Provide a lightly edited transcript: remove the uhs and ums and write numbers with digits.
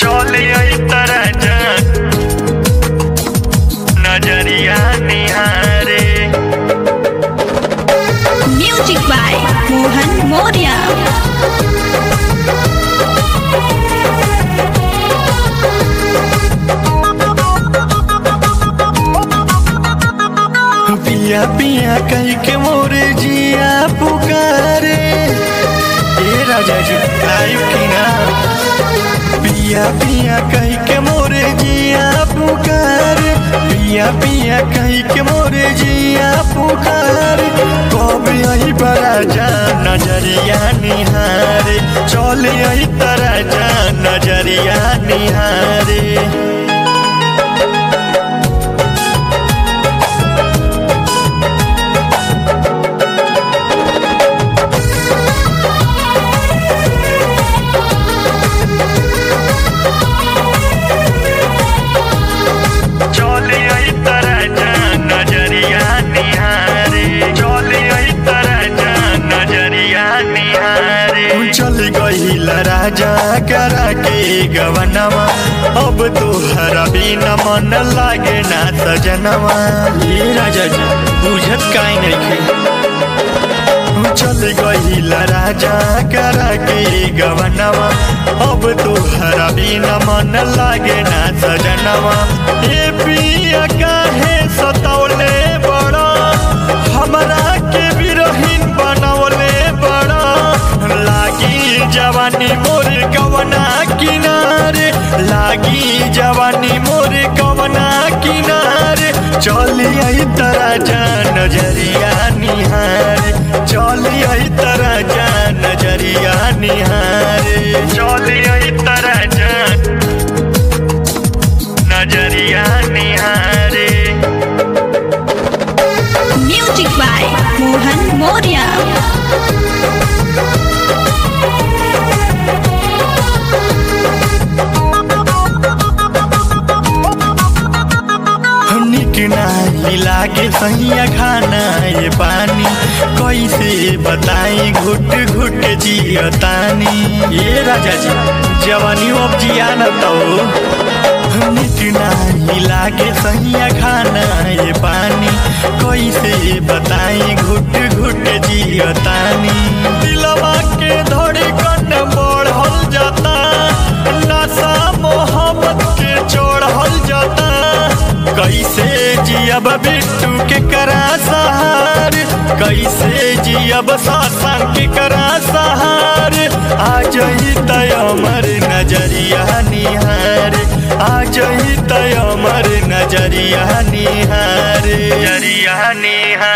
चले आई तरह जान नजरिया निहारे। Music by Mohan Moria. पिया पिया कही के मोरे जिया पुकारे। ए राजा जी आयु की ना। पिया पिया कही के मोरे जिया पुकारे। पिया पिया कही के मोरे जिया पुकारे। कब आई बड़ा जान नजरिया निहारे। चले आई तरह जान नजरिया निहारे। चले आई तरह जान नजरिया निहारे। चले आई तरह जान नजरिया निहारे। चल गईल राजा करा के गवनवा। अब तोहरा बिना मन लागे ना सजनवा। ये राजा जी बुझत काई नइखे। चल गईल राजा करा के गवनवा। अब तोहरा बिना मन लागे ना सजनवा। ए पिया काहे सतौले बड़ा। हमरा के बिरहीन बनौले बड़ा। लागी जवानी मोर कवना किनारे। लागी जवानी मोर कवना किनारे। चली आई तरह जान नजरिया निहारे। चली आई तरह जान नजरिया निहारे। चली आई तरह जान नजरिया निहारे। Music by Mohan Moria. निक नाही लागे सहिया खाना ये पानी। कैसे बताई घुट घुट जियतानी। ये राजा जी जवानी अब जिया न तो। निक नाही लागे सहिया खाना ये पानी। कैसे बताई घुट घुट जियतानी। दिलवा के धड़कन बढ़ल जाता। नशा मोहब्बत के चढ़ल जाता। कैसे जियब बिट्टू के करा सहार। कैसे जियब सासन के करा सहार। आज ही तय अमर नजरिया निहारे। आज ही तय अमर नजरिया निहारे। नजरिया निहारे।